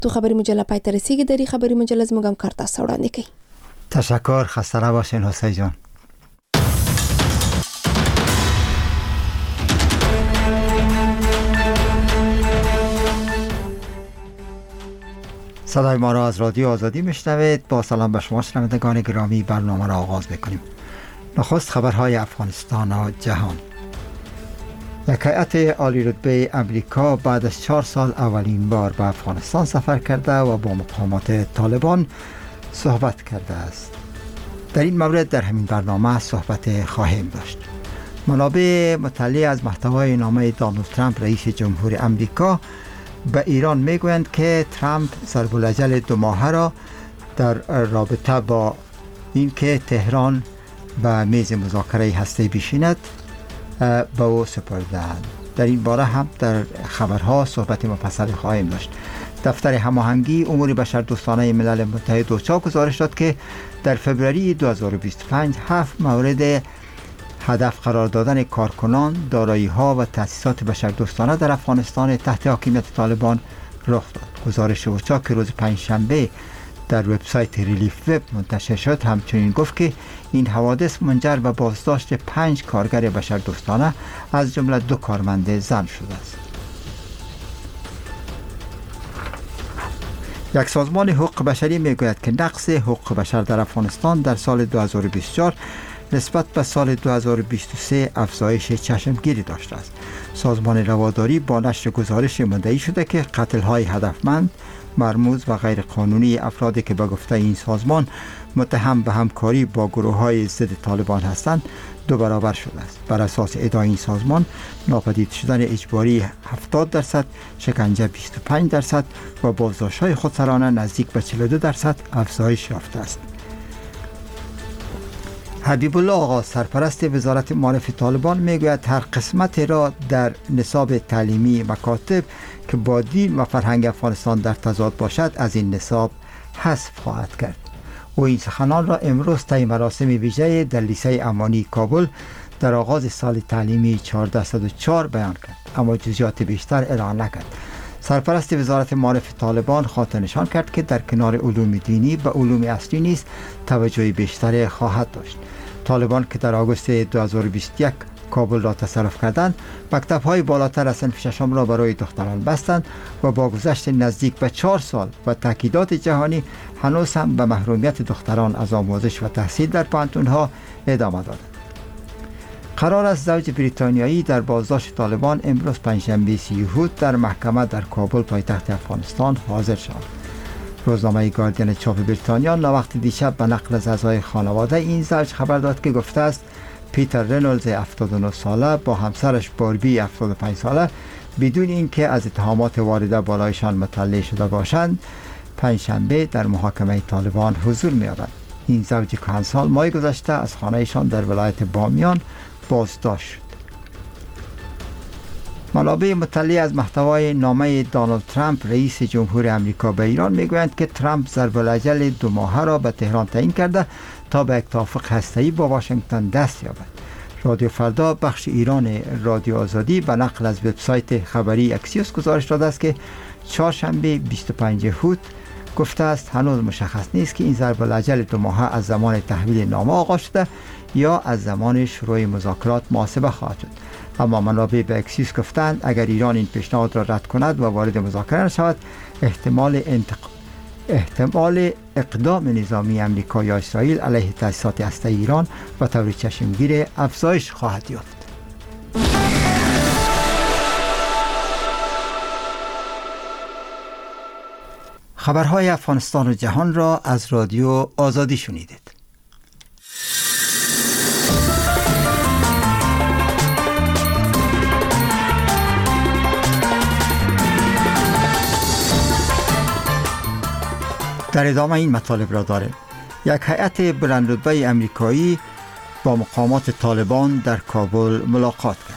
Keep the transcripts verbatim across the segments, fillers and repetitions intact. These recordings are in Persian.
تو خبری مجله پای ته رسیږي. د خبری مجله زموږ کار تاسو وړاندې کوي. تشکر. خسته نباشین حسین جان. صدای ما را از رادیو آزادی میشنوید. با سلام به شما شنوندگان گرامی، برنامه را آغاز میکنیم. نخست خبرهای افغانستان و جهان. یک هیئت عالی رتبه امریکا بعد از چهار سال اولین بار به افغانستان سفر کرده و با مقامات طالبان صحبت کرده است. در این مورد در همین برنامه صحبت خواهیم داشت. منابع مطلع از محتوای نامه دونالد ترامپ رئیس جمهور امریکا به ایران میگویند که ترامپ ضرب الاجل دو ماهه را در رابطه با اینکه تهران به میز مذاکره هسته‌ای بشیند به او سپرده‌اند. در این باره هم در خبرها صحبت مفصل خواهیم داشت. دفتر هماهنگی امور بشردوستانه ملل متحد اوچا گزارش داد که در فوریه دو هزار و بیست و پنج هفت مورد هدف قرار دادن کارکنان، دارایی‌ها و تأسیسات بشردوستانه در افغانستان تحت حاکمیت طالبان رخ داد. گزارش اوچا که روز پنجشنبه در وبسایت ریلیف وب منتشر شد همچنین گفت که این حوادث منجر به بازداشت پنج کارگر بشردوستانه از جمله دو کارمند زن شده است. یک سازمان حقوق بشری میگوید که نقص حقوق بشر در افغانستان در سال دو هزار و بیست و چهار نسبت به سال دو هزار و بیست و سه افزایش چشمگیری داشته است. سازمان رواداری با نشر گزارش مدعی شده که قتل‌های هدفمند، مرموز و غیر قانونی افرادی که به گفته این سازمان متهم به همکاری با گروه‌های ضد طالبان هستند دو برابر شده است. بر اساس ادعای این سازمان ناپدید شدن اجباری هفتاد درصد، شکنجه بیست و پنج درصد و بازداشت‌های خودسرانه نزدیک به چهل و دو درصد افزایش یافته است. حبیب الله آقا سرپرست وزارت معارف طالبان میگوید هر قسمت را در نصاب تعلیمی مکاتب که با دین و فرهنگ افغانستان در تضاد باشد از این نصاب حذف خواهد کرد. او این سخنان را امروز طی مراسم ویژه در لیسه امانی کابل در آغاز سال تعلیمی چهارده صد و چهار بیان کرد، اما جزئیات بیشتر اعلام نکرد. سرپرست وزارت معارف طالبان خاطر نشان کرد که در کنار علوم دینی به علوم اصلی نیز توجه بیشتر خواهد داشت. طالبان که در آگوست دو هزار و بیست و یک کابل را تصرف کردند، مکتب‌های بالاتر از صنف ششم را برای دختران بستند و با گذشت نزدیک به چهار سال و تاکیدات جهانی هنوز هم به محرومیت دختران از آموزش و تحصیل در پانتون‌ها ادامه دادند. قرار است زوج بریتانیایی در بازداشت طالبان امروز پنجشنبه سی یهود در محکمه در کابل پایتخت افغانستان حاضر شوند. روزنامه گاردین چاپ بریتانیا ناوقت دیشب به نقل از اعضای خانواده این زوج خبر داد که گفته است پیتر رنولز هفتاد و نه ساله با همسرش باربی هفتاد و پنج ساله بدون اینکه از اتهامات وارده بالایشان مطلع شده باشند پنجشنبه در محاکمه طالبان حضور می‌یابند. این زوج کهن سال ماه گذشته از خانه‌شان در ولایت بامیان بازداشت شد. منابع مطلع از محتوای نامه دونالد ترامپ رئیس جمهور امریکا به ایران میگویند که ترامپ ضرب الاجل دو ماهه را به تهران تعیین کرده تا به یک توافق هسته‌ای با واشنگتن دست یابد. رادیو فردا بخش ایران رادیو آزادی به نقل از وبسایت خبری اکسیوس گزارش داده است که چهارشنبه بیست و پنج یهود گفته است هنوز مشخص نیست که این ضرب الاجل دو ماهه از زمان تحویل نامه آغاز شده یا از زمان شروع مذاکرات محاسبه خواهد شد. اما منابع به اکسیوس گفتند اگر ایران این پیشنهاد را رد کند و وارد مذاکره نشود احتمال انتق... احتمال اقدام نظامی امریکا یا اسرائیل علیه تأسیسات هسته‌ای ایران و طور چشمگیر افزایش خواهد یافت. خبرهای افغانستان و جهان را از رادیو آزادی شنیدید. در ادامه این مطالب را داریم. یک هیئت بلندرتبه امریکایی با مقامات طالبان در کابل ملاقات کرد.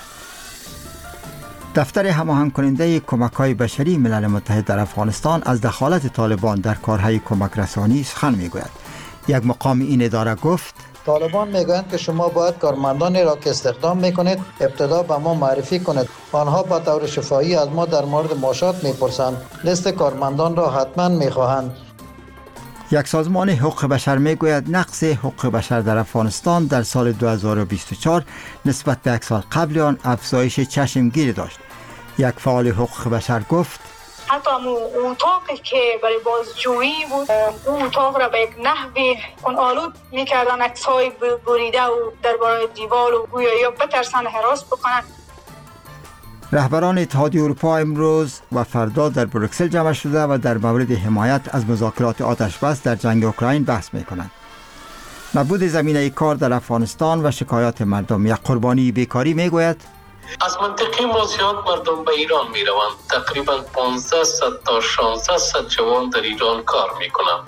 دفتر هماهنگ کننده کمک‌های بشری ملل متحد در افغانستان از دخالت طالبان در کارهای کمک رسانی سخن می‌گوید. یک مقام این اداره گفت طالبان میگویند که شما باید کارمندانی را که استخدام میکنید ابتدا به ما معرفی کنید. آنها به طور شفاهی از ما در مورد معاشات میپرسند. لیست کارمندان را حتما میخواهند. یک سازمان حقوق بشر میگوید نقض حقوق بشر در افغانستان در سال دو هزار و بیست و چهار نسبت به یک سال قبل آن افزایش چشمگیر داشت. یک فعال حقوق بشر گفت حتی اون اتاقی که برای بازجویی بود، اون اتاق را به یک نحوی خون‌آلود میکردن، عکس‌های بریده و درباره دیوار و گویا یا بترسن هراس بکنن. رهبران اتحادیه اروپا امروز و فردا در بروکسل جمع شده و در مورد حمایت از مذاکرات آتشبس در جنگ اوکراین بحث میکنند. نبود زمینه کار در افغانستان و شکایات مردم. یک قربانی بیکاری میگوید از منطقه ما زیاد مردم به ایران می روند. تقریبا پانزده صد تا شانزده صد جوان در ایران کار می کنند.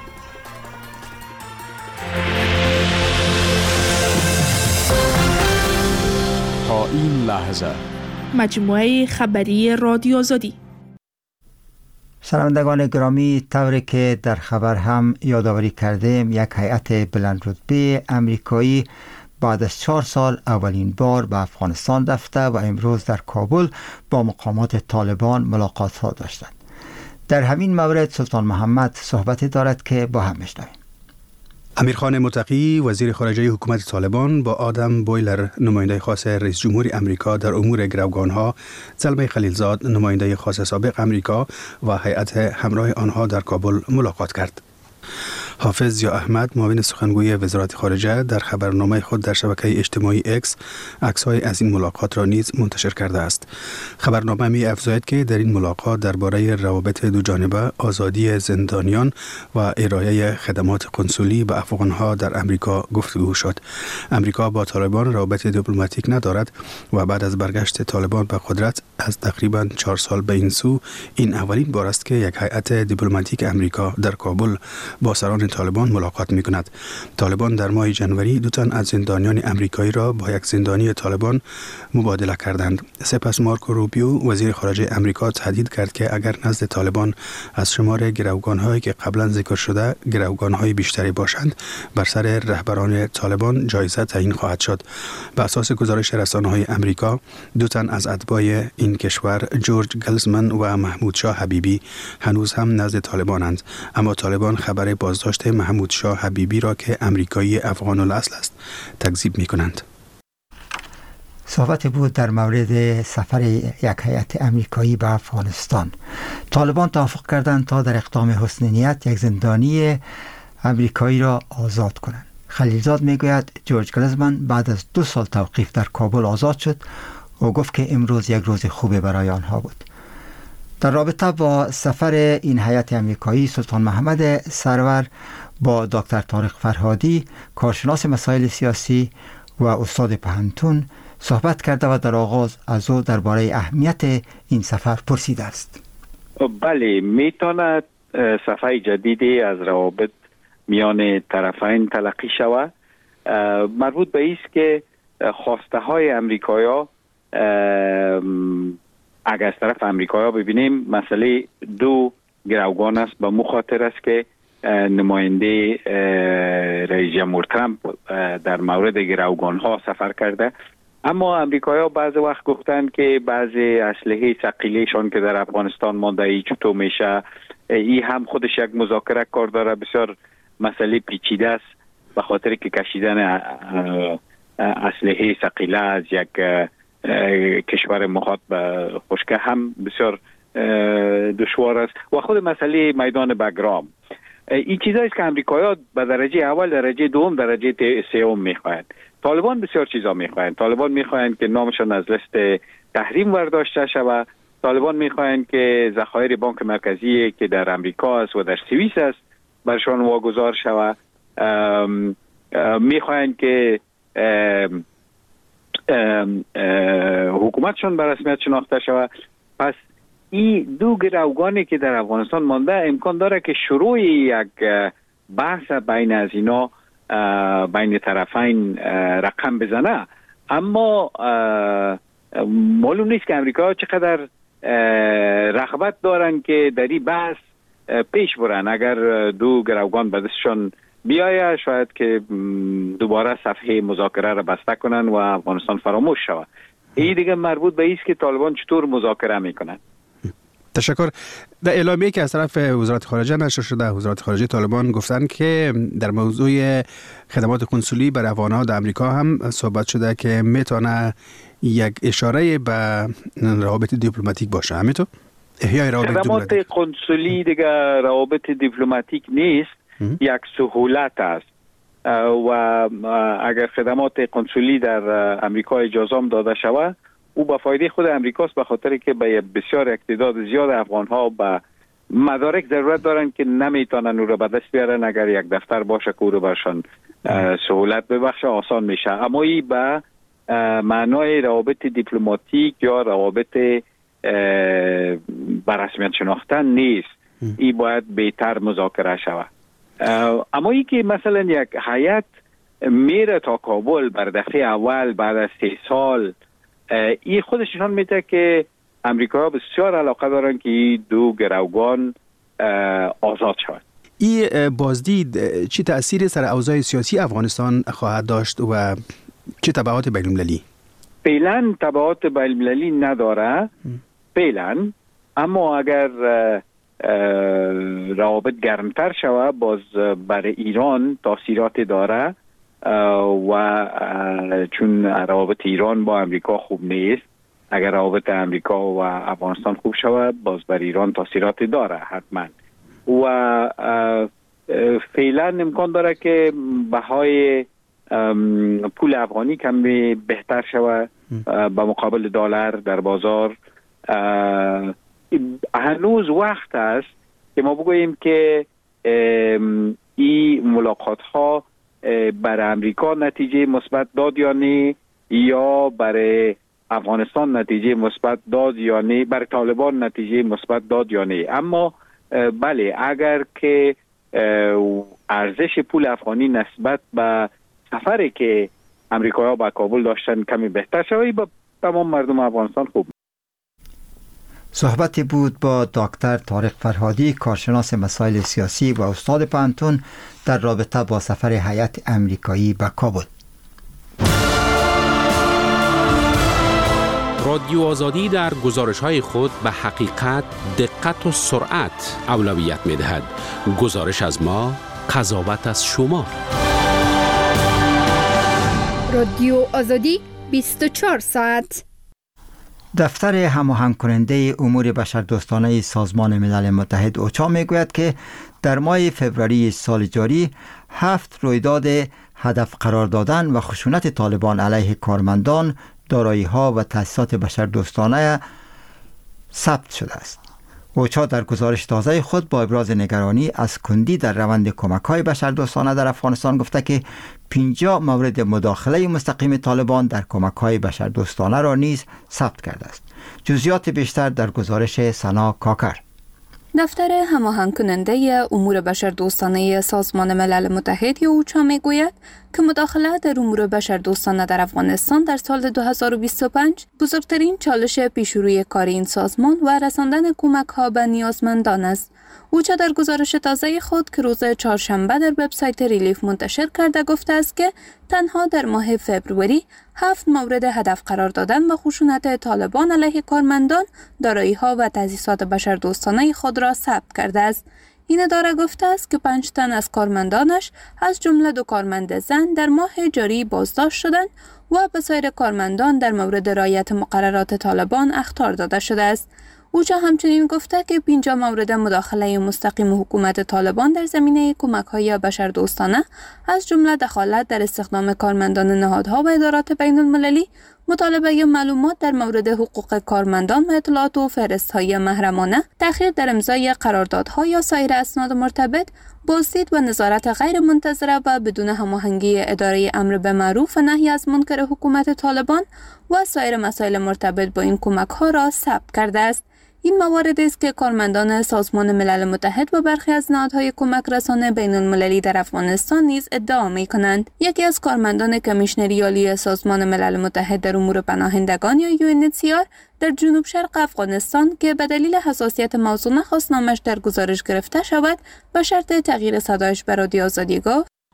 تا این لحظه مجموعه خبری رادیو آزادی. شنوندگان گرامی، طوری که در خبر هم یادآوری کردیم، یک هیئت بلند رتبه امریکایی بعد از چهار سال اولین بار به افغانستان رفته و امروز در کابل با مقامات طالبان ملاقات ها داشتند. در همین مورد سلطان محمد صحبتی دارد که با هم میشنویم. امیرخان متقی وزیر خارجه حکومت طالبان با آدم بویلر نماینده خاص رئیس جمهور امریکا در امور گروگانها، زلمه خلیلزاد نماینده خاص سابق امریکا و هیئت همراه آنها در کابل ملاقات کرد. حافظ ضیا احمد معاون سخنگوی وزارت خارجه در خبرنامه خود در شبکه اجتماعی اکس عکس‌های از این ملاقات را نیز منتشر کرده است. خبرنامه می افزاید که در این ملاقات درباره روابط دو جانبه، آزادی زندانیان و ارائه خدمات قنسولی به افغانها در امریکا گفتگو شد. امریکا با طالبان روابط دیپلماتیک ندارد و بعد از برگشت طالبان به قدرت از تقریبا چهار سال به این سو این اولین بار است که یک هیئت دیپلماتیک امریکا در کابل با سران طالبان ملاقات می کند. طالبان در ماه ژانویه دو تن از زندانیان امریکایی را با یک زندانی طالبان مبادله کردند. سپس مارکو روبیو وزیر خارجه امریکا تهدید کرد که اگر نزد طالبان از شمار گروگان‌هایی که قبلا ذکر شده گروگان‌های بیشتری باشند، بر سر رهبران طالبان جایزه تعیین خواهد شد. به اساس گزارش رسانه‌های امریکا، دو تن از اتباع این کشور، جورج گلزمن و محمود شاه حبیبی، هنوز هم نزد طالبانند، اما طالبان خبر بازداشت محمود شاه حبیبی را که امریکایی افغان الاصل است تکذیب می کنند. صحبت بود در مورد سفر یک هیئت امریکایی به افغانستان. طالبان توافق کردند تا در اقدام حسن نیت یک زندانی امریکایی را آزاد کنند. خلیلزاد میگوید جورج گلزمن بعد از دو سال توقیف در کابل آزاد شد و گفت که امروز یک روز خوبی برای آنها بود. در رابطه با سفر این هیئت امریکایی، سلطان محمد سرور با دکتر طارق فرهادی، کارشناس مسائل سیاسی و استاد پهنتون صحبت کرده و در آغاز از او درباره اهمیت این سفر پرسیده است. بله، میتواند صفحه جدیدی از روابط میان طرفین تلقی شود، مربوط به ایست که خواسته های امریکایا، اگر از طرف امریکایا ببینیم، مسئله دو گروگان است. به مخاطر است که نماینده رئیس جمهور ترامپ در مورد گروگان ها سفر کرده، اما امریکایا بعض وقت گفتند که بعضی اسلحه ثقیلشان که در افغانستان مانده ای چطور میشه، این هم خودش یک مذاکره کار داره. بسیار مسئله پیچیده است به خاطر که کشیدن اسلحه ثقیله از یک کشور مخاط به خشکه هم بسیار دشوار است و خود مسئله میدان بگرام. این چیزایی است که امریکایی‌ها به درجه اول، درجه دوم، درجه سوم میخواهند. طالبان بسیار چیزا میخواهند. طالبان میخواهند که نامشان از لیست تحریم برداشته شود. طالبان میخواهند که ذخایر بانک مرکزی که در امریکا است و در سوئیس است برشان واگذار شود. میخواهند که ام ام ام حکومتشون به رسمیت شناخته شود. پس این دو گروگانی که در افغانستان مانده امکان داره که شروع یک بحث بین از اینا بین طرفین رقم بزنه، اما معلوم نیست که امریکا چقدر رغبت دارن که در این بحث پیش برن. اگر دو گروگان به دستشون بیایه شاید که دوباره صفحه مذاکره را بسته کنن و افغانستان فراموش شود. این دیگه مربوط به ایست که طالبان چطور مذاکره میکنن. تشکر. در اعلامیه‌ای که از طرف وزارت خارجه نشر شده، وزارت خارجه طالبان گفتن که در موضوع خدمات کنسولی بر افغان‌ها در امریکا هم صحبت شده که میتونه یک اشاره به روابط دیپلماتیک باشه. همینطور احیای روابط خدمات کنسولی دیگه روابط دیپلماتیک نیست، یک سهولت است و اگر خدمات کنسولی در امریکا اجازه داده شود او به فایده خود امریکاست، به خاطر که به بسیار تعداد زیاد افغان‌ها به مدارک ضرورت دارن که نمیتونن او را به دست بیارن. اگر یک دفتر باشه که او را برشان سهولت ببخشه آسان میشه، اما این به معنای روابط دیپلماتیک یا روابط به رسمیت شناختن نیست. این باید بهتر مذاکره شود. اما ای که مثلا یک هیئت میره تا کابل بر دفعه اول بعد از سه سال، این خودش نشان میده که امریکا بسیار علاقه دارن که این دو گروگان آزاد شود. این بازدید چه تأثیری سر اوضاع سیاسی افغانستان خواهد داشت و چه تبعات بین‌المللی؟ فعلا تبعات بین‌المللی نداره فعلا، اما اگر روابط گرمتر شود باز برای ایران تاثیرات داره و چون روابط ایران با امریکا خوب نیست، اگر روابط امریکا و افغانستان خوب شود باز بر ایران تاثیرات داره حتما. و فعلا امکان داره که بهای پول افغانی کمی بهتر شود به مقابل دلار در بازار. هنوز وقت است که ما بگوییم که این ملاقات ها برای امریکا نتیجه مثبت داد یا نه، یا برای افغانستان نتیجه مثبت داد یا نه، برای طالبان نتیجه مثبت داد یا نه. اما بله، اگر که ارزش پول افغانی نسبت به سفری که امریکایی‌ها به کابل داشتن کمی بهتر شود، با تمام مردم افغانستان خوب. صحبتی بود با دکتر طارق فرهادی، کارشناس مسائل سیاسی و استاد پانتون در رابطه با سفر هیئت امریکایی به کابل. رادیو آزادی در گزارش‌های خود به حقیقت، دقت و سرعت اولویت می‌دهد. گزارش از ما، قضاوت از شما. رادیو آزادی بیست و چهار ساعت. دفتر هماهنگ کننده امور بشردوستانه سازمان ملل متحد اوچا میگوید که در ماه فوریه سال جاری هفت رویداد هدف قرار دادن و خشونت طالبان علیه کارمندان، دارایی‌ها و تأسیسات بشردوستانه ثبت شده است. اوچا در گزارش تازه خود با ابراز نگرانی از کندی در روند کمک‌های بشردوستانه در افغانستان گفته که پنجاه مورد مداخله مستقیم طالبان در کمک‌های بشردوستانه را نیز ثبت کرده است. جزئیات بیشتر در گزارش سنا کاکر. دفتر هماهنگ کننده امور بشردوستانه سازمان ملل متحد یا اوچا میگوید که مداخله در امور بشردوستانه در افغانستان در سال دو هزار و بیست و پنج بزرگترین چالش پیشروی کار این سازمان و رساندن کمک‌ها به نیازمندان است. اوچا در گزارش تازه خود که روز چهارشنبه در وبسایت ریلیف منتشر کرده گفته است که تنها در ماه فوریه هفت مورد هدف قرار دادن و خشونت طالبان علیه کارمندان، دارایی‌ها و تأسیسات بشردوستانه خود را ثبت کرده است. این اداره گفته است که پنج تن از کارمندانش از جمله دو کارمند زن در ماه جاری بازداشت شدند و به سایر کارمندان در مورد رعایت مقررات طالبان اخطار داده شده است. اوچا همچنین گفته که پنجاه مورد مداخله مستقیم حکومت طالبان در زمینه کمک‌های بشردوستانه از جمله دخالت در استخدام کارمندان نهادها و ادارات بین‌المللی، مطالبه معلومات در مورد حقوق کارمندان و اطلاعات و فهرست‌های محرمانه، تأخیر در امضای قراردادها یا سایر اسناد مرتبط، بازدید و نظارت غیر منتظره و بدون هماهنگی اداره امر به معروف و نهی از منکر حکومت طالبان و سایر مسائل مرتبط با این کمک‌ها را ثبت کرده است. این موارد است که کارمندان سازمان ملل متحد و برخی از نهادهای کمک رسانه بین المللی در افغانستان نیز ادعا می کنند. یکی از کارمندان کمیشنری عالی سازمان ملل متحد در امور پناهندگان یا یو ان اچ سی آر در جنوب شرق افغانستان که به دلیل حساسیت موضوع نخواست نامش در گزارش گرفته شود و شرط تغییر صدایش به رادیو آزادی گفت: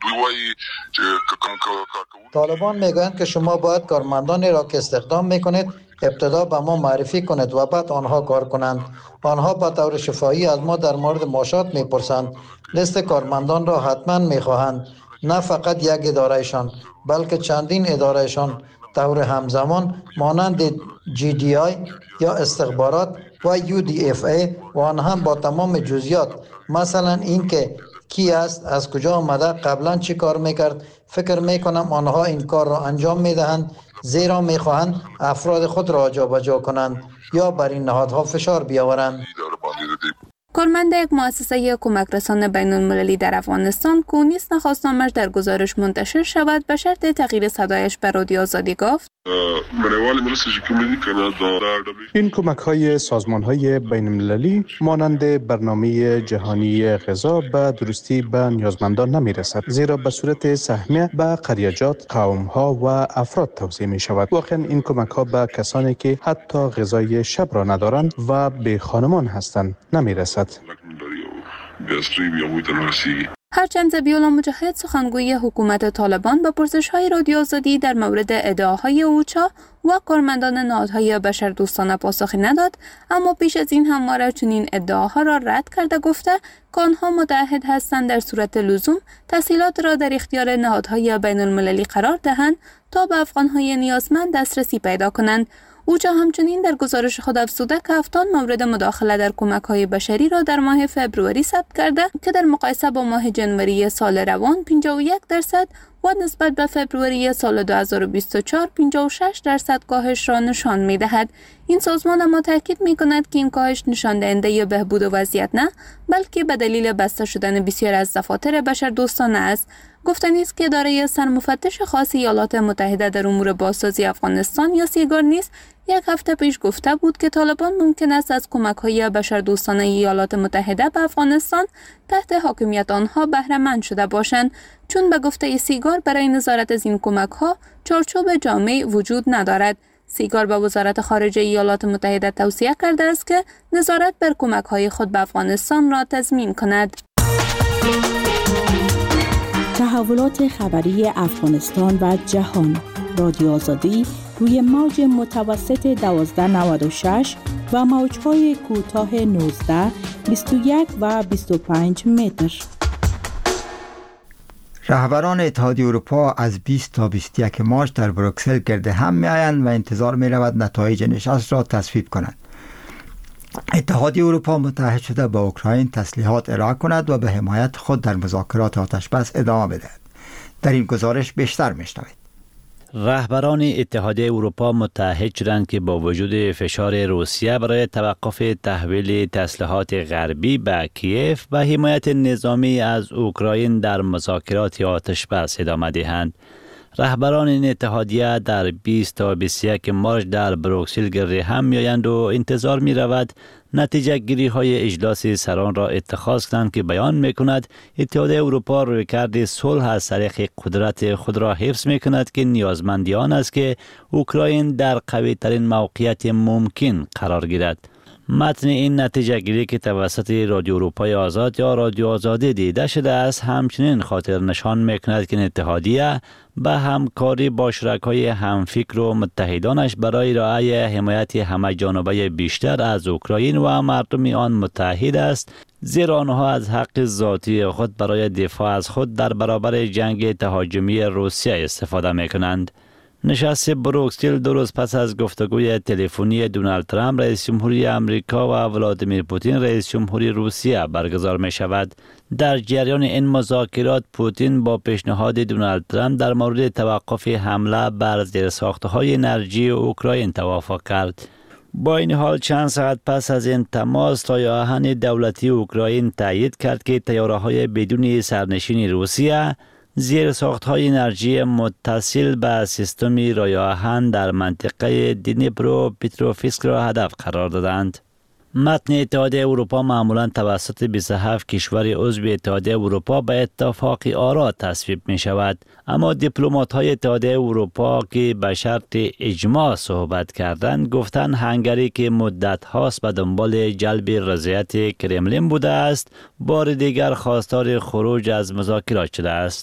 طالبان میگویند که شما باید کارمندانی را که استخدام میکنید ابتدا به ما معرفی کنید و بعد آنها کار کنند. آنها به طور شفاهی از ما در مورد معاشات میپرسند. لیست کارمندان را حتما میخواهند، نه فقط یک ادارهشان بلکه چندین ادارهشان طور همزمان مانند جی دی آی یا استخبارات و یو دی اف ای و آن هم با تمام جزئیات، مثلا اینکه کی است، از کجا آمده، قبلا چی کار میکرد. فکر میکنم آنها این کار را انجام میدهند زیرا میخواهند افراد خود را جابجا کنند یا بر این نهادها فشار بیاورند. کارمند یک مؤسسه کمک رسان بین المللی در افغانستان که نیز نخواستنامش در گزارش منتشر شود به شرط تغییر صدایش به رادیو آزادی گفت این کمک های سازمان های بین المللی مانند برنامه جهانی غذا به درستی به نیازمندان نمی رسد، زیرا به صورت سهمیه به قریجات، قوم ها و افراد توزیع می شود. واقعا این کمک ها به کسانی که حتی غذای شب را ندارند و به خانمان هستند نمی رسد. هرچند ذبیح‌الله مجاهد سخنگوی حکومت طالبان با پرسش‌های رادیو آزادی در مورد ادعاهای اوچا و کارمندان نهادهای بشردوستانه پاسخی نداد، اما پیش از این همواره چنین ادعاها را رد کرده گفته که آنها متعهد هستند در صورت لزوم تسهیلات را در اختیار نهادهای بین المللی قرار دهند تا به افغان‌های نیازمند دسترسی پیدا کنند. اوچا همچنین در گزارش خود افزوده که هفتاد مورد مداخله در کمک‌های بشری را در ماه فبروری ثبت کرده که در مقایسه با ماه جنوری سال روان پنجاه و یک درصد و نسبت به فبروری سال دو هزار و بیست و چهار پنجاه و شش درصد کاهش را نشان می‌دهد. این سازمان اما تاکید می‌کند که این کاهش نشان دهنده بهبود وضعیت نه، بلکه به دلیل بسته شدن بسیار از دفاتر بشردوستانه است. گفتنی است که اداره سرمفتش خاص ایالات متحده در امور بازسازی افغانستان یا سیگار نیز یک هفته پیش گفته بود که طالبان ممکن است از کمک‌های بشردوستانه ایالات متحده به افغانستان تحت حاکمیت آنها بهره مند شده باشند، چون به گفته سیگار برای نظارت از این کمک‌ها چارچوب جامع وجود ندارد. سیگار به وزارت خارجه ایالات متحده توصیه کرده است که نظارت بر کمک‌های خود به افغانستان را تضمین کند. تحولات خبری افغانستان و جهان، رادیو آزادی روی موج متوسط دوازده نود و شش و موج‌های کوتاه نوزده، بیست و یک و بیست و پنج متر. رهبران اتحادیه اروپا از بیست تا بیست و یک مارچ در بروکسل گرد هم می‌آیند و انتظار می‌رود نتایج نشست را تصویب کنند. اتحادیه اروپا متحد شده با اوکراین تسلیحات ارائه کند و به حمایت خود در مذاکرات آتشبس ادامه بدهد. در این گزارش بیشتر می‌شنوید. رهبران اتحادیه اروپا متحد شدند که با وجود فشار روسیه برای توقف تحویل تسلیحات غربی به کیف و حمایت نظامی از اوکراین در مذاکرات آتشبس ادامه دهند. رهبران این اتحادیه در بیست تا بیست و یک مارچ در بروکسل گرد هم می‌آیند و انتظار می‌رود نتیجه گیری های اجلاس سران را اتخاذ کنند که بیان می‌کند اتحادیه اروپا رویکرد صلح از طریق قدرت خود را حفظ می‌کند که نیازمندی آن است که اوکراین در قوی ترین موقعیت ممکن قرار گیرد. متن این نتیجه گیری که توسط رادیو اروپای آزاد یا رادیو آزادی دیده شده است همچنین خاطر نشان می‌کند که اتحادیه به همکاری با شرکای همفکر و متحدانش برای ارائه حمایت همه جانبه بیشتر از اوکراین و مردم آن متحد است، زیرا آنها از حق ذاتی خود برای دفاع از خود در برابر جنگ تهاجمی روسیه استفاده می‌کنند. نشست بروکسل دو روز پس از گفتگوی تلفنی دونالد ترامپ رئیس جمهوری آمریکا و ولادیمیر پوتین رئیس جمهوری روسیه برگزار می شود. در جریان این مذاکرات پوتین با پیشنهاد دونالد ترامپ در مورد توقف حمله بر زیرساخت‌های انرژی اوکراین توافق کرد. با این حال چند ساعت پس از این تماس تای آهن دولتی اوکراین تایید کرد که طیاره‌های بدون سرنشین روسیه زیر ساخت‌های انرژی متصل به سیستم رای آهن در منطقه دنیپرو پتروفسک را هدف قرار دادند. متن اتحادیه اروپا معمولاً توسط بیست و هفت کشور عضو اتحادیه اروپا به اتفاق آرا تصویب می شود، اما دیپلمات‌های اتحادیه اروپا که به شرط اجماع صحبت کردند گفتند هنگری که مدت هاست به دنبال جلب رضایت کرملین بوده است بار دیگر خواستار خروج از مذاکرات شده است.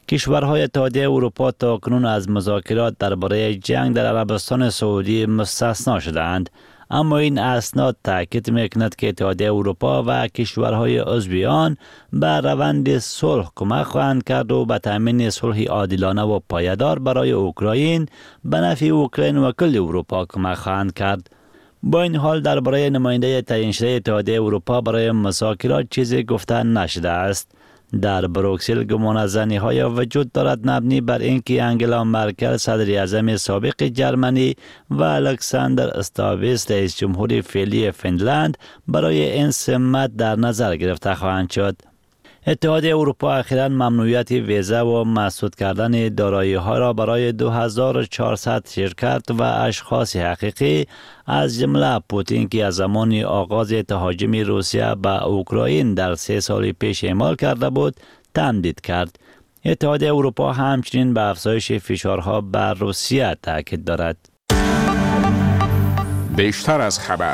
کشورهای اتحادیه اروپا تاکنون از مذاکرات درباره جنگ در عربستان سعودی مستثنا شدند، اما این اسناد تاکید میکند که اتحادیه اروپا و کشورهای عضو آن به روند صلح کمک خواهند کرد و به تامین صلح عادلانه و پایدار برای اوکراین به نفع اوکراین و کل اروپا کمک خواهند کرد. با این حال درباره نماینده تعیین شده اتحادیه اروپا برای مذاکرات چیزی گفته نشده است. در بروکسل گمان از زنی‌های وجود دارد مبنی بر اینکه انگلا مرکل صدر اعظم سابق جرمنی و الکساندر استاویس رئیس جمهور فعلی فنلند برای این سمت در نظر گرفته خواهند شد. اتحادیه اروپا اخیراً ممنوعیت ویزا و مسدود کردن دارایی‌ها را برای دو هزار و چهارصد شرکت و اشخاص حقیقی از جمله پوتین که از زمان آغاز تهاجم روسیه به اوکراین در سه سال پیش اعمال کرده بود تمدید کرد. اتحادیه اروپا همچنین به افزایش فشارها بر روسیه تاکید دارد. بیشتر از خبر.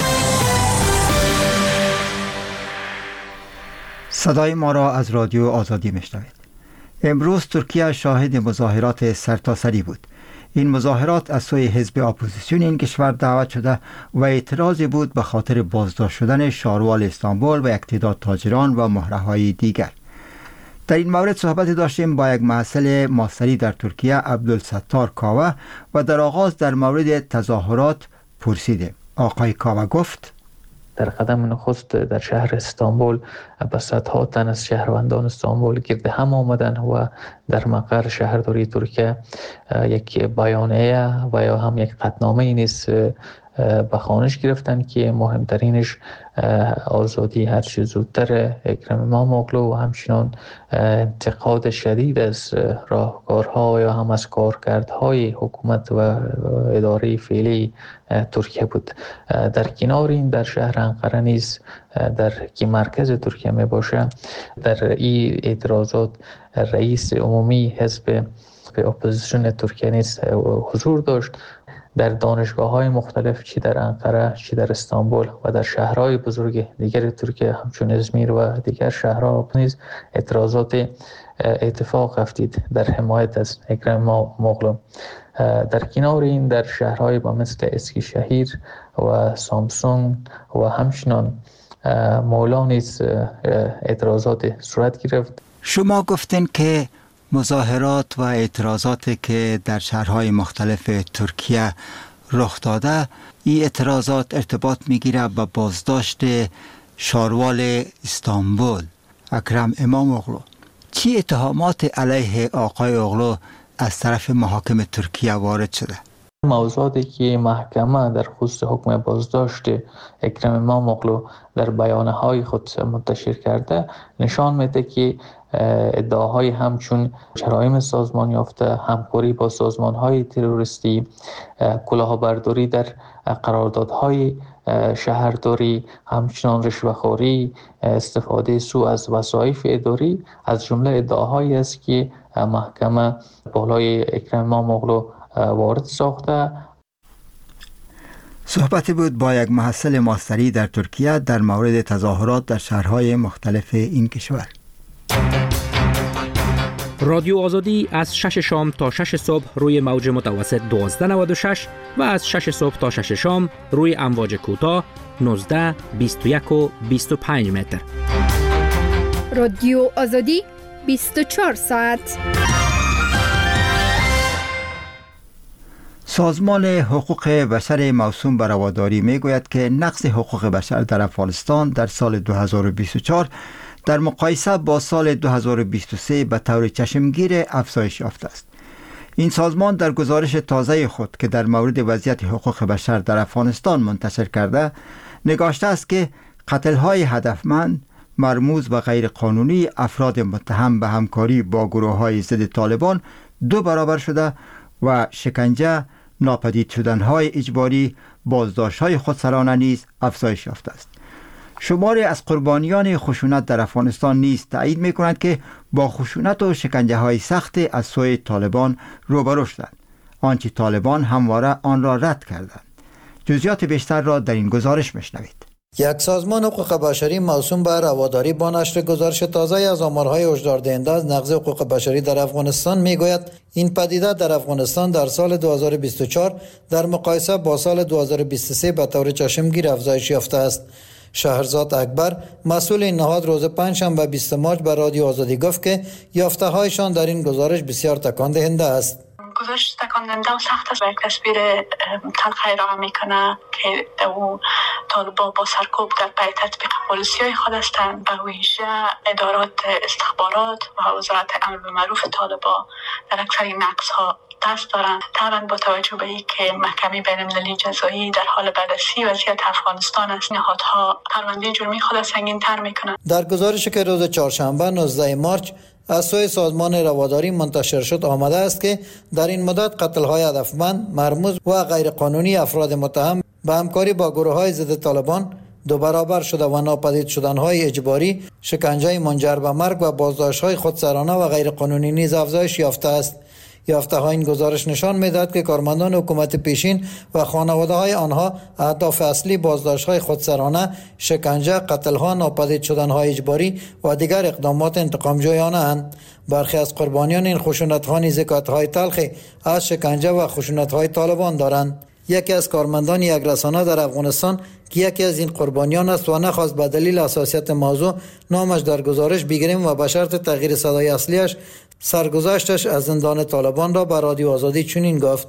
صدای ما را از رادیو آزادی میشنوید. امروز ترکیه شاهد مظاهرات سرتاسری بود. این مظاهرات از سوی حزب اپوزیسیون این کشور دعوت شده و اعتراضی بود به خاطر بازداشت شدن شاروال استانبول و یک تعداد تاجران و مهره‌های دیگر. در این مورد صحبت داشتیم با یک محصل ماستری در ترکیه عبدالستار کاوه و در آغاز در مورد تظاهرات پرسیدیم. آقای کاوه گفت در قدم نخست در شهر استانبول به صدها تن از شهروندان استانبول گرد هم آمدن و در مقر شهرداری ترکیه یک بیانیه و یا هم یک قطعنامه نیز به خوانش گرفتن که مهمترینش آزادی هر چه زودتر اکرم اماموغلو و همچنان انتقاد شدید از راهکارها یا هم از کارکردهای حکومت و اداره فعلی ترکیه بود. در کنار این در شهر انقره نیز در که مرکز ترکیه می باشه در این اعتراضات رئیس عمومی حزب اپوزیسیون ترکیه نیز حضور داشت. در دانشگاه‌های مختلف چی در انقره چی در استانبول و در شهرهای بزرگ دیگر ترکیه همچون ازمیر و دیگر شهرها نیز اعتراضات اتفاق افتید در حمایت از اکرم اماموغلو. در کنار این در شهرهای با مثل اسکیشهیر و سامسون و همچنان مولا نیز اعتراضات صورت گرفت. شما گفتین که مظاهرات و اعتراضاتی که در شهرهای مختلف ترکیه رخ داده، این اعتراضات ارتباط میگیره با بازداشت شاروال استانبول اکرم اماموغلو. چی اتهامات علیه آقای اوغلو از طرف محاکم ترکیه وارد شده؟ موضوعاتی که محکمه در خصوص حکم بازداشت اکرم اماموغلو در بیانیه‌های خود منتشر کرده نشان میده که ادعاهای همچون جرایم سازمان یافته، همکاری با سازمان‌های تروریستی، کلاهبرداری در قراردادهای شهرداری، همچنان رشوه‌خوری، استفاده سوء از وظایف اداری از جمله ادعاهایی است که محکمه بالای اکرم اماموغلو وارد ساخته. صحبتی بود با یک محصل ماستری در ترکیه در مورد تظاهرات در شهرهای مختلف این کشور. رادیو آزادی از شش شام تا شش صبح روی موج متوسط دوازده نود و شش و از شش صبح تا شش شام روی امواج کوتاه نوزده، بیست و یک و بیست و پنج متر. رادیو آزادی بیست و چهار ساعت. سازمان حقوق بشر موسوم به رواداری میگوید که نقض حقوق بشر در افغانستان در سال دو هزار و بیست و چهار در مقایسه با سال دو هزار و بیست و سه به طور چشمگیر افزایش یافته است. این سازمان در گزارش تازه خود که در مورد وضعیت حقوق بشر در افغانستان منتشر کرده نگاشته است که قتل‌های هدفمند، مرموز و غیر قانونی افراد متهم به همکاری با گروه‌های ضد طالبان دو برابر شده و شکنجه، ناپدید شدن‌های اجباری، بازداشت‌های خودسرانه نیز افزایش یافته است. شماری از قربانیان خشونت در افغانستان نیز تایید می‌کنند که با خشونت و شکنجه‌های سخت از سوی طالبان روبرو شدند، آنچه طالبان همواره آن را رد کردند. جزئیات بیشتر را در این گزارش می‌شنوید. یک سازمان حقوق بشری موسوم به رواداری با نشر گزارش تازه از آمارهای هشدار دهنده از نقض حقوق بشری در افغانستان میگوید این پدیده در افغانستان در سال دو هزار و بیست و چهار در مقایسه با سال دو هزار و بیست و سه به طور چشمگیر افزایش یافته است. شهرزاد اکبر مسئول این نهاد روز پنجشنبه بیست مارس به رادیو آزادی گفت که یافته هایشان در این گزارش بسیار تکان دهنده است. گزارش تکان دهنده و سخت است و یک تصویر تلخ ارائه میکنه که او طالبان با سرکوب در پی تطبیق پالیسی‌های خود هستند، به ویژه ادارات استخبارات و وزارت امر بالمعروف طالبان در اکثر این نقض‌ها دست دارند. طبعا با توجه به اینکه محکمه بین‌المللی جزایی در حال بررسی وضعیت افغانستان است، نهادها پرونده جرمی خود سنگین‌تر میکنند. در گزارشی که روز چهارشنبه نوزده مارس از سوی سازمان رواداری منتشر شد آمده است که در این مدت قتل‌های هدفمند، مرموز و غیرقانونی افراد متهم به همکاری با گروه‌های ضد طالبان دو برابر شده و ناپدید شدن‌های اجباری، شکنجه منجر به مرگ و بازداشت‌های خودسرانه و غیرقانونی نیز افزایش یافته است. یافته ها این گزارش نشان می‌دهد که کارمندان حکومت پیشین و خانواده های آنها اهداف اصلی بازداشت های خودسرانه، شکنجه، قتل ها، ناپدید شدن های اجباری و دیگر اقدامات انتقام جویانه اند. برخی از قربانیان این خشونت ها نیز های تلخی از شکنجه و خشونت های طالبان دارند. یکی از کارمندان یک رسانه در افغانستان که یکی از این قربانیان است و نخواست به دلیل حساسیت موضوع نامش در گزارش بگیریم و به شرط تغییر صدای اصلیش سرگذشتش از زندان طالبان را به رادیو آزادی چنین گفت: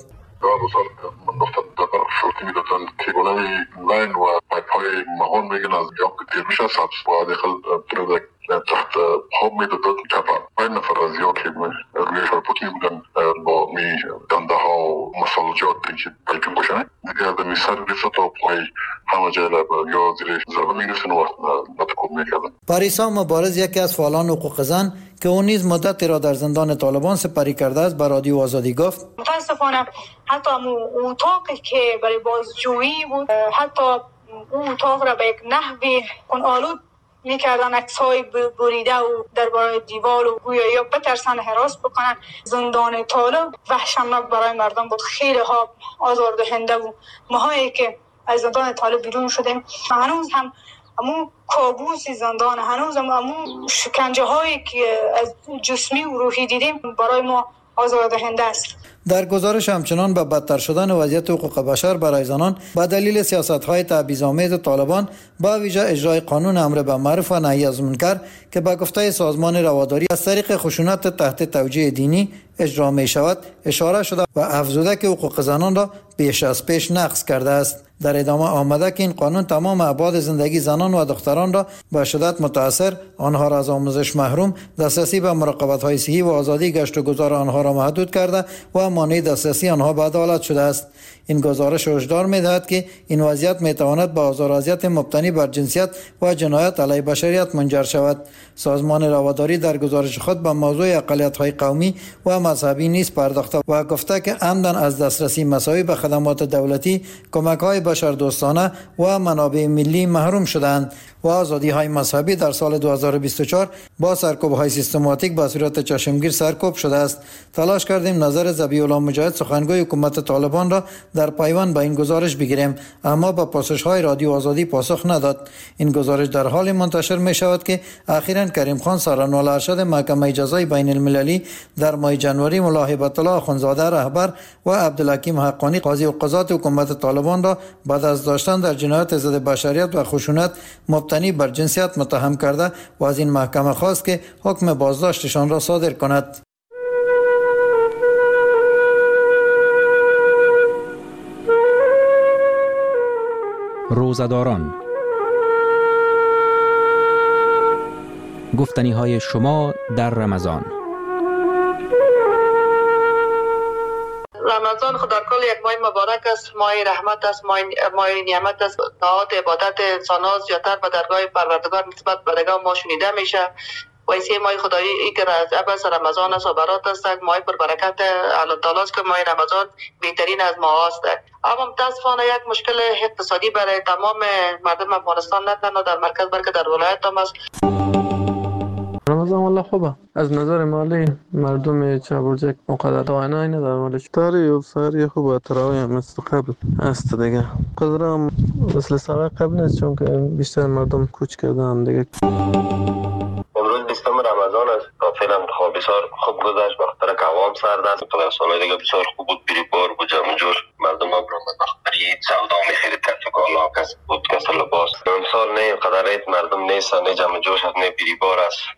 شورتی میدادن تیبونه لاین و پایپ های مهان میگن از یا که تیر میشه سبس و داخل ترده تحت خواب میدادن که پای نفر از یا که روی شرپوتی بودن با می دنده ها و مسالجات که پایپی باشن دیگه از می سر گرفته تا پای همه جای لب یا زیر ضربه میگرسن و نتکون میکردن. پاریسا مبارز یکی از فعالان حقوق زن که اون نیز مدتی را در زندان طالبان سپری کرده است به رادیو آزادی گفت: متاسفانه حتی اون اتاقی که برای بازجویی بود، حتی اون اتاق را به یک نحوی آلود میکردن، عکس‌های بریده و درباره دیوار و گویا یا بترسن هراس بکنن. زندان طالب وحشتناک برای مردم بود، خیلی ها آزاردهنده بود. ماهایی که از زندان طالب بیرون شدیم هنوز هم همون کابوسی زندان، هنوز هم همون شکنجه هایی که از جسمی و روحی دیدیم برای ما آزاردهنده است. در گزارش همچنان به بدتر شدن وضعیت حقوق بشر برای زنان به دلیل سیاست‌های تبعیض‌آمیز طالبان با ویژه اجرای قانون امر بالمعروف و نهی از منکر که به گفته سازمان رواداری از طریق خشونت تحت توجیه دینی اجرا می شود اشاره شده و افزوده که حقوق زنان را بیش از پیش نقض کرده است. در ادامه آمده که این قانون تمام ابعاد زندگی زنان و دختران را به شدت متاثر، آنها را از آموزش محروم، دسترسی به مراقبت‌های صحی و آزادی گشت و گذار آنها را محدود کرده و مانع دسترسی آنها به عدالت شده است. این گزارش هشدار می‌دهد که این وضعیت می‌تواند به آزار و اذیت مبتنی بر جنسیت و جنایت علیه بشریت منجر شود. سازمان رواداری در گزارش خود به موضوع اقلیت‌های قومی و مذهبی نیز پرداخته و گفته که عمدن از دسترسی مساوی به خدمات دولتی، کمک‌های بشردوستانه و منابع ملی محروم شدند و آزادی‌های مذهبی در سال دو هزار و بیست و چهار با سرکوب‌های سیستماتیک به صورت چشمگیر سرکوب شده است. تلاش کردیم نظر ذبیح الله مجاهد سخنگوی حکومت طالبان را در پیوند به این گزارش بگیریم، اما با پرسش‌های رادیو آزادی پاسخ نداد. این گزارش در حال منتشر می شود که اخیراً کریم خان سرانوال ارشد محکمه جزای بین المللی در ماه ژانویه ملا هیبت الله اخوندزاده رهبر و عبدالحکیم حقانی قاضی القضات حکومت طالبان را بعد از داشتن در جنایت ضد بشریت و خشونت مبتنی بر جنسیت متهم کرده و از این محکمه خواست که حکم بازداشتشان را صادر کند. روزه‌داران، گفتنی های شما در رمضان. رمضان خود در کل یک ماه مبارک است، ماه رحمت است، ماه ماه نعمت است. نهاد عبادت انسان ها زیادتر به درگاه پروردگار نسبت به درگاه ما شنیده میشه. و ایسی ماه خدایی ای که از رمضان است و برات است، ماه پر برکت الله تعالی است که ماه رمضان بهترین از ماه است. اما متاسفانه یک مشکل اقتصادی برای تمام مردم افغانستان، نه تنها در مرکز بلکه در ولایت هم است. رمضان والله خوبه. از نظر مالی مردم چابرجک مقدر دائنه نداره ولی تاری و ساری خوبه. تراوی هم مثل قبل است دیگه. قدرم مثل سال قبل نیست چون که بیشتر مردم کوچ کردن دیگه. امروز بیستم رمضان است. فعلا خواب بسیار خوب گذشت بخاطر که هوام سرد است. سال دیگه بسیار خوب بود، بری بار بود، جمع جور مردم ها برام بخرید سودا می‌خرید، کسی کالا کسی بود، کسی لباس. امسال نه قدرت مردم نیست، نه جمع جوش است، نه بری بار است.